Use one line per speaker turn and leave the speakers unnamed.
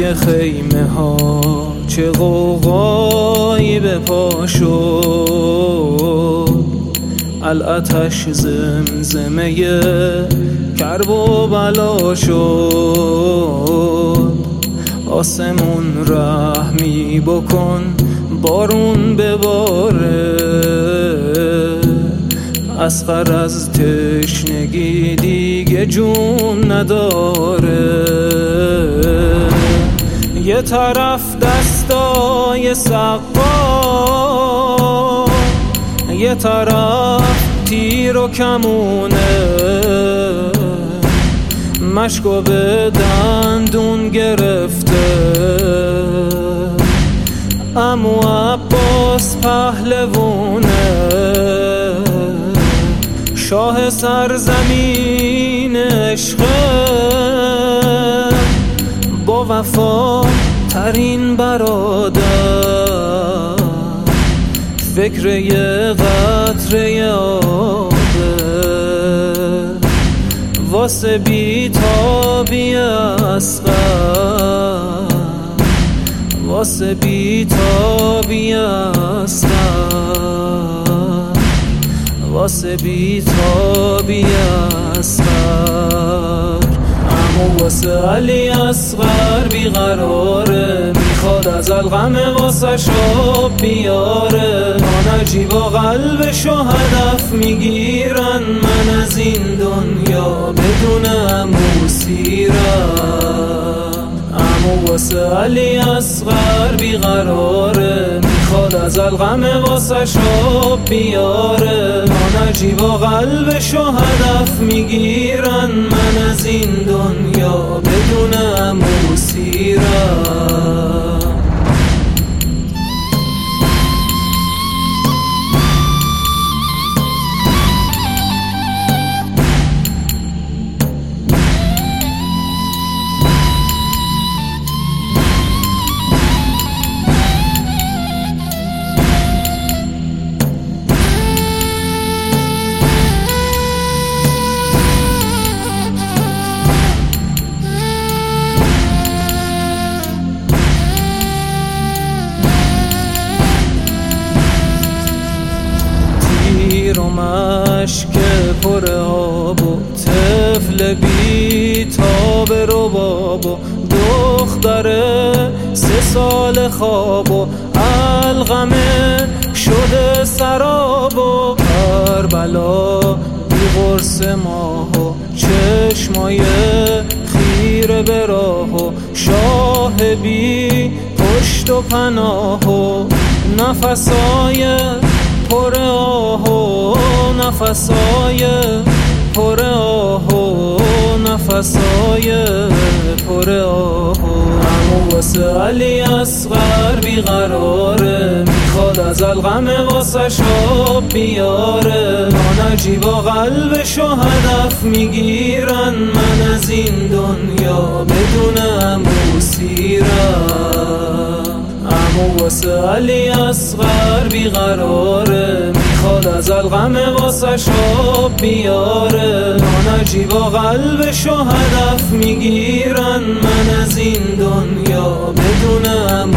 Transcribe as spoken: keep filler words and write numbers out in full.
توی خیمه ها چه غوغایی به پا شد، الاتش زمزمه کرب و بلا شد. آسمون رحمی بکن بارون بباره، اصغر از تشنگی دیگه جون نداره. یه طرف دستای سقا، یه طرف تیر و کمونه، مشکو به دندون گرفته. عمو عباس پهلوونه، شاه سرزمین عشقه، با وفا ترین برادر، فکر یه قطره آبه، واسه بی‌تابی اصغر، واسه بی‌تابی اصغر، واسه بی‌تابی اصغر. اما واسه علی اصغر بیقراره، میخواد از الغم واسه شاب بیاره. نجیب و قلبشو هدف میگیرن، من از این دنیا بدون عمو سیرم. اما واسه علی اصغر بیقراره، میخواد از الغم واسه شاب بیاره. نجیب و قلبشو هدف میگیرن، من از این دنیا بدون عمو سیرم. و مشک پر آب و طفل بی تاب رباب و دختر سه سال خواب و الغمه شده سراب و کربلا بی قرص ماه و چشمای خیره به راه و شاه بی پشت و پناه و نفسای پر آه و نفسای پر آه و نفسای پر آه. اما واسه علی اصغر بیقراره، میخواد از الغم واسه شاب بیاره. نجیب و قلبشو هدف میگیرن، من از این دنیا بدون عمو سیرم. اما واسه علی اصغر بیقراره، میخواد از الغم واسه شاب بیاره. نجیب و قلبشو هدف میگیرن، من از این دنیا بدون عمو